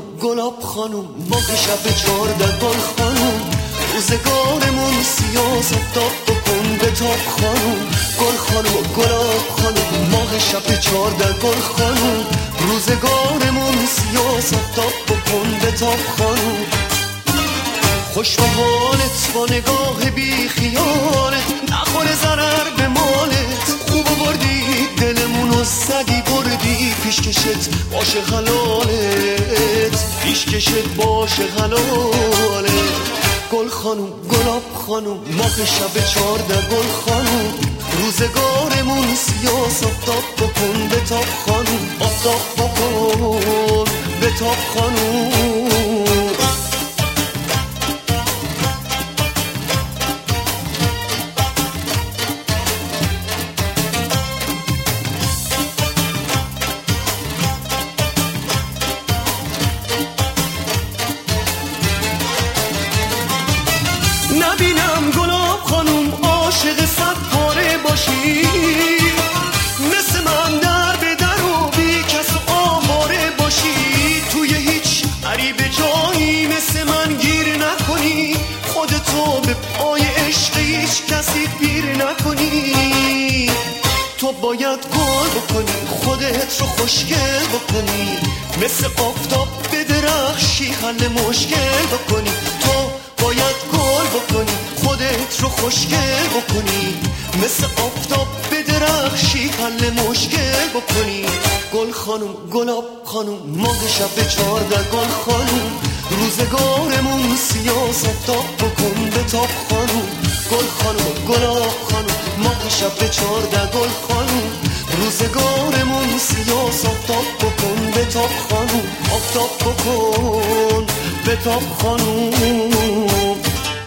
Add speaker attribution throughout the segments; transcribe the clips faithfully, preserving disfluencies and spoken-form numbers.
Speaker 1: گلاب خانم ماه شب چارده گل خانم روزگارمون سیاست داد بکن به تاب خانم گل خانم گلاب خانم ماه شب چارده گل خانم روزگارمون سیاست داد بکن به تاب خانم خوش به حالت با نگاه بی خیالت نخوره ضرر به مالت خوب بردی دلمونو زدی بردی پیشکشت باشه حلالت پیشکشت باشه حلالت گل خانم گلاب خانم ماه شب چارده گل خانم روزگارمون سیاست داد بکن به تاب خانم آفتاب بکن به تاب خانم نبینم گلاب خانم عاشق صد پاره باشی مثل من در به در و بی کس و آواره باشی توی هیچ عریب جایی مثل من گیر نکنی خودتو به پای عشق هیچ کسی پیر نکنی تو باید گل بکنی خودت رو خوشگل بکنی مثل آفتاب به درخشی حل مشکل بکنی تو باید گل بکنی خودت رو خوشگل بکنی مثل آفتاب به درخشی حل مشکل بکنی گل خانم گلاب خانم ماه شب چارده گل خانم روزگارمون سیاست داد بکن به تاب خانم گل خانم گلاب خانم ماه شب چارده گل خانم روزگارمون سیاست داد بکن به تاب خانم آفتاب بکن به تاب خانم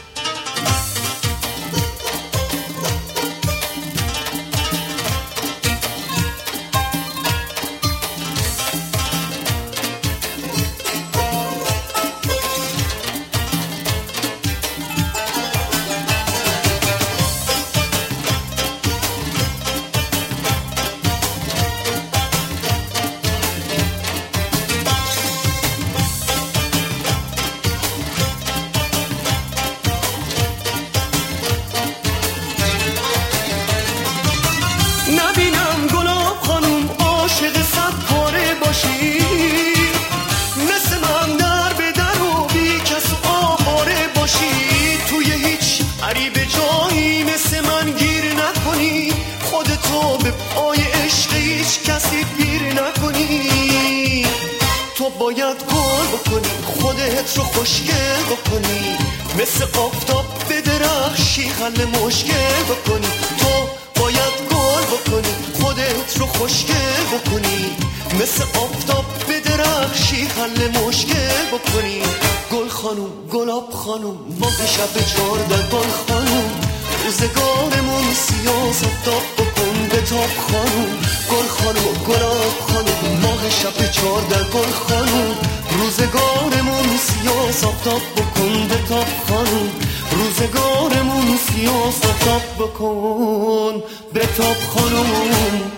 Speaker 1: نبینم گلاب خانم عاشق صد پاره باشی مثل من در به در و بی کس آواره باشی توی هیچ عریب جایی مثل من گیر نکنی خودتو به پای عشق هیچ کسی پیر نکنی تو باید گل بکنی خودت رو خوشگل بکنی مثل آفتاب به درخشی حل مشکل بکنی تو باید گل بکنی خودت رو خوشگل بکنی مثل آفتاب به درخشی حل مشکل بکنی گل خانم گلاب خانم ماه شب چارده گل خانم روزگارمون سیاست داد بکن به تاب خانم گل خانم گلاب خانم ماه شب چارده گل خانم روزگارمون سیاست داد بکن به تاب خانم روزگارمون سیاست داد بکن به تاب خانم